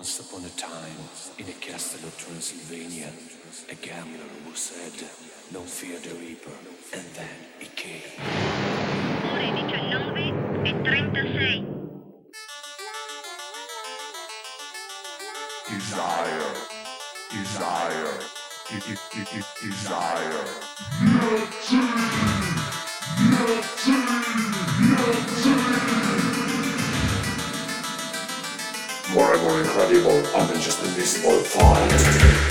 Once upon a time, in a castle of Transylvania, a gambler who said, "Don't fear the reaper," and then he came. Ore 19:36. Desire, desire, desire. More and more incredible, I'm just invisible fight.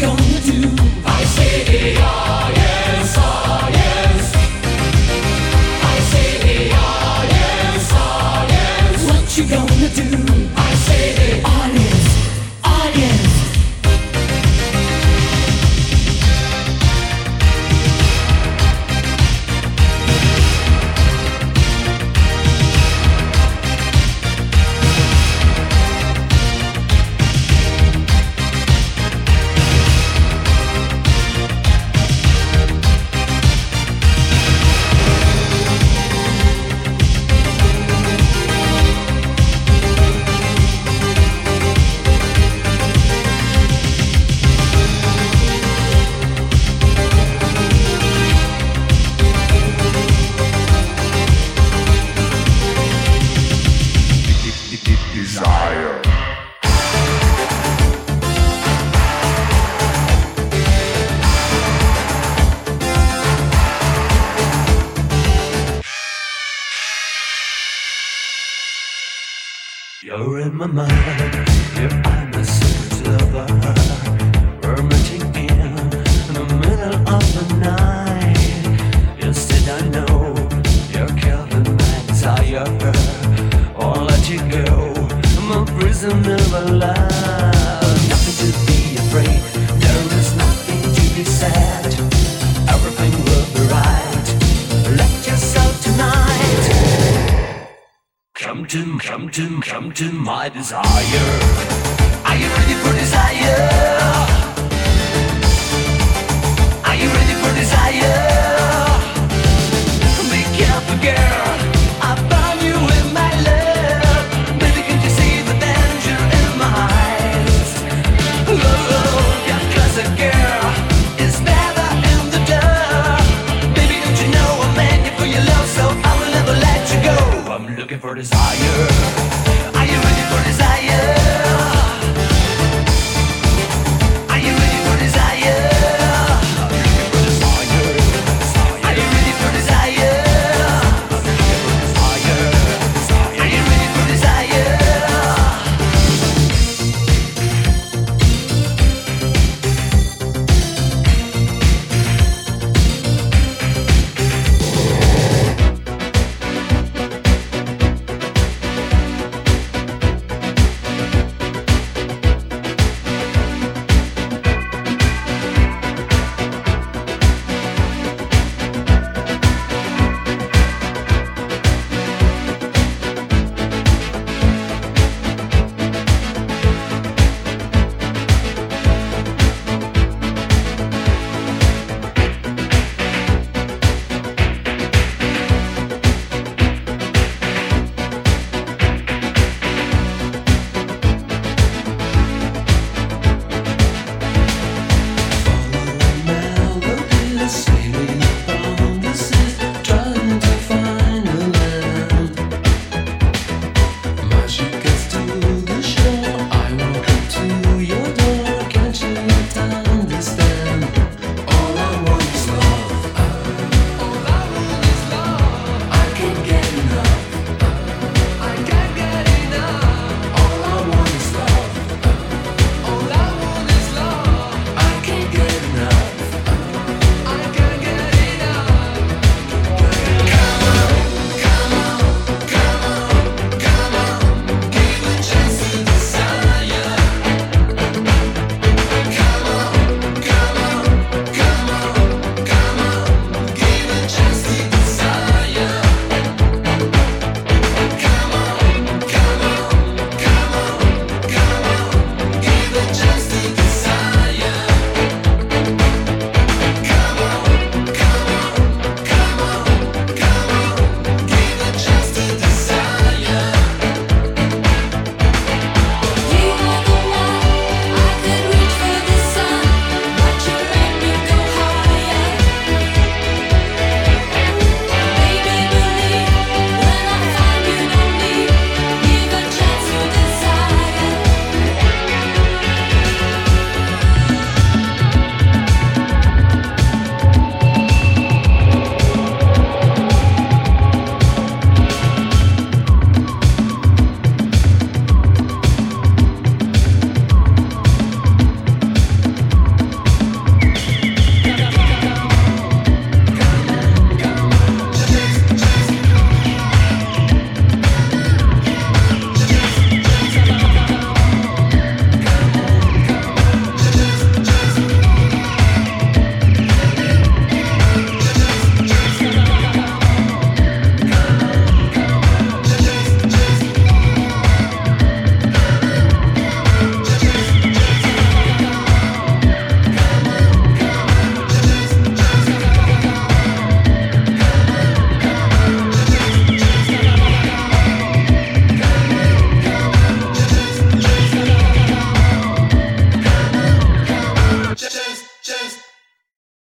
gonna do? I say ah yes, ah yes. I say ah yes, ah yes. What you gonna do? I say ah yes, ah yes. Desire. You're in my mind, you're my secret lover, fermenting in the middle of the night. Instead I know you're killing my desire, or let you go, I'm a prisoner of love. Nothing to be afraid, there is nothing to be said, everything will be right, let yourself tonight. Come to my desire. Are you ready for desire?